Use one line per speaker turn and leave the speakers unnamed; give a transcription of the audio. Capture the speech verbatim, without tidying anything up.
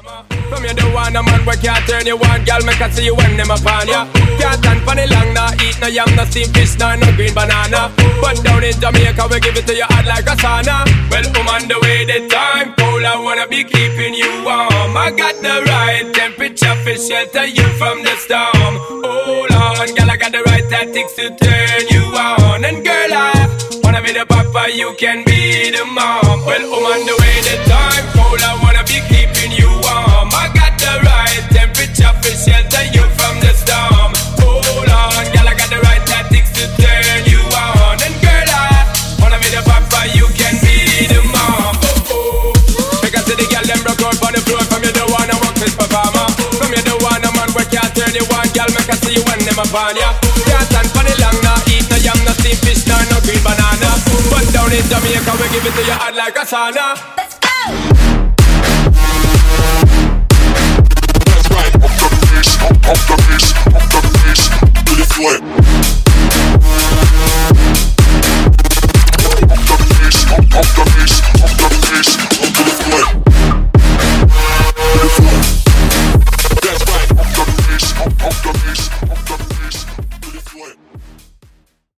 From you don't want a man where can't turn you on, girl, make I see you when them upon ya. Can't stand for the long, nah, eat no yam, no steamed fish, nah, no green banana. But down in Jamaica, we give it to you hot like a sauna. Well, I'm on the way, the time cold, I wanna be keeping you warm. I got the right temperature for shelter you from the storm. Hold on, girl, I got the right tactics to turn you on. And girl, I wanna be the papa, you can be the mom. Well, I'm on the way, the time cold, I wanna be keeping you warm. I got the right temperature for shelter you from the storm. Hold on, girl, I got the right tactics to turn you on. And girl, I wanna be the papa, you can be the mom. Oh, oh. Because the girl, them broke out on the floor. From you don't wanna work this performer. From you don't want a man where can't turn you on. Girl, make I see you when them upon ya. Can't stand for the long, nah, eat no yam, no steamed fish, nah, no green banana. But down in Jamaica, we give it to you hot like a sauna.
Let's go!
Up the piece, up the piece, up the piece, to the floor.